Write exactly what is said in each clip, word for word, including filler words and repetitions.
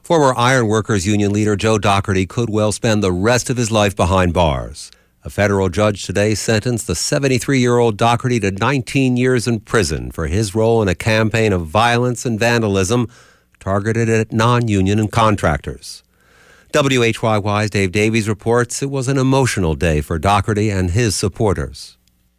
Former Ironworkers Union leader Joe Dougherty could well spend the rest of his life behind bars. A federal judge today sentenced the seventy-three-year-old Dougherty to nineteen years in prison for his role in a campaign of violence and vandalism targeted at non-union and contractors. W H Y Y's Dave Davies reports it was an emotional day for Dougherty and his supporters.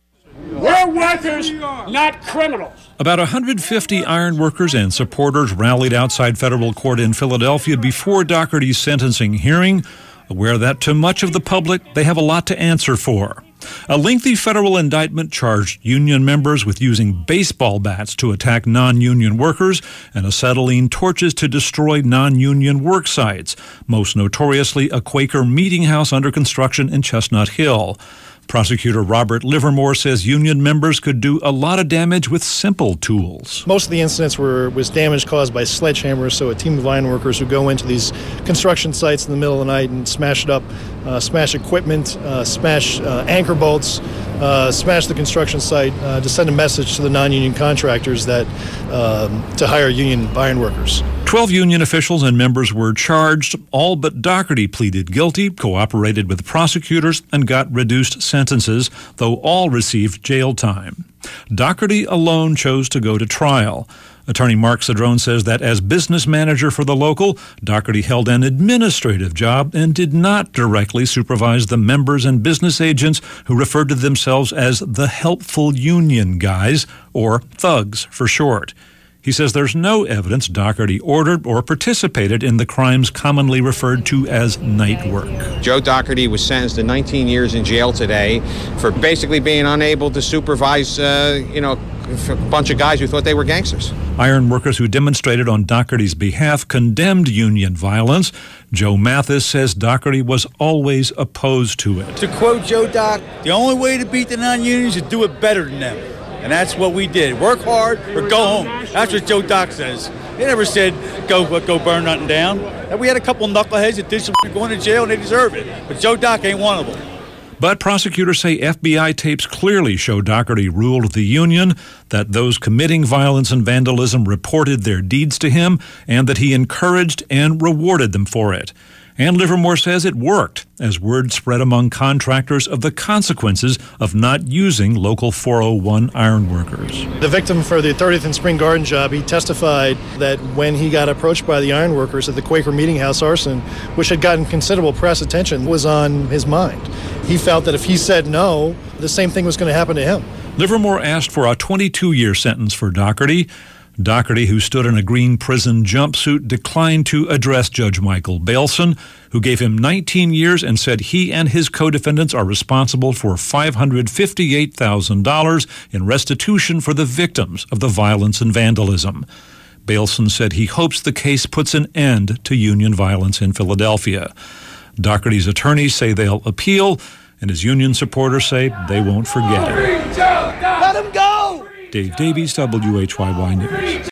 We're workers, not criminals. About one hundred fifty ironworkers and supporters rallied outside federal court in Philadelphia before Dougherty's sentencing hearing, aware that to much of the public, they have a lot to answer for. A lengthy federal indictment charged union members with using baseball bats to attack non-union workers and acetylene torches to destroy non-union work sites, most notoriously a Quaker meeting house under construction in Chestnut Hill. Prosecutor Robert Livermore says union members could do a lot of damage with simple tools. Most of the incidents were was damage caused by sledgehammers, so a team of iron workers who go into these construction sites in the middle of the night and smash it up, uh, smash equipment, uh, smash uh, anchor bolts, uh, smash the construction site uh, to send a message to the non-union contractors that um, to hire union iron workers. Twelve union officials and members were charged. All but Dougherty pleaded guilty, cooperated with prosecutors, and got reduced sentences, though all received jail time. Dougherty alone chose to go to trial. Attorney Mark Cedrone says that as business manager for the local, Dougherty held an administrative job and did not directly supervise the members and business agents who referred to themselves as the helpful union guys, or thugs for short. He says there's no evidence Dougherty ordered or participated in the crimes commonly referred to as night work. Joe Dougherty was sentenced to nineteen years in jail today for basically being unable to supervise, uh, you know, a bunch of guys who thought they were gangsters. Iron workers who demonstrated on Dougherty's behalf condemned union violence. Joe Mathis says Dougherty was always opposed to it. To quote Joe Doc, the only way to beat the non-unions is to do it better than them. And that's what we did. Work hard or go home. That's what Joe Doc says. He never said go go burn nothing down. And we had a couple knuckleheads that did some going to jail and they deserve it. But Joe Doc ain't one of them. But prosecutors say F B I tapes clearly show Dougherty ruled the union, that those committing violence and vandalism reported their deeds to him, and that he encouraged and rewarded them for it. And Livermore says it worked, as word spread among contractors of the consequences of not using Local four oh one ironworkers. The victim for the thirtieth and Spring Garden job, he testified that when he got approached by the ironworkers at the Quaker Meeting House arson, which had gotten considerable press attention, was on his mind. He felt that if he said no, the same thing was going to happen to him. Livermore asked for a twenty-two-year sentence for Dougherty. Dougherty, who stood in a green prison jumpsuit, declined to address Judge Michael Bailson, who gave him nineteen years and said he and his co-defendants are responsible for five hundred fifty-eight thousand dollars in restitution for the victims of the violence and vandalism. Bailson said he hopes the case puts an end to union violence in Philadelphia. Dougherty's attorneys say they'll appeal, and his union supporters say they won't forget it. Let him go! Dave Davies, W H Y Y News.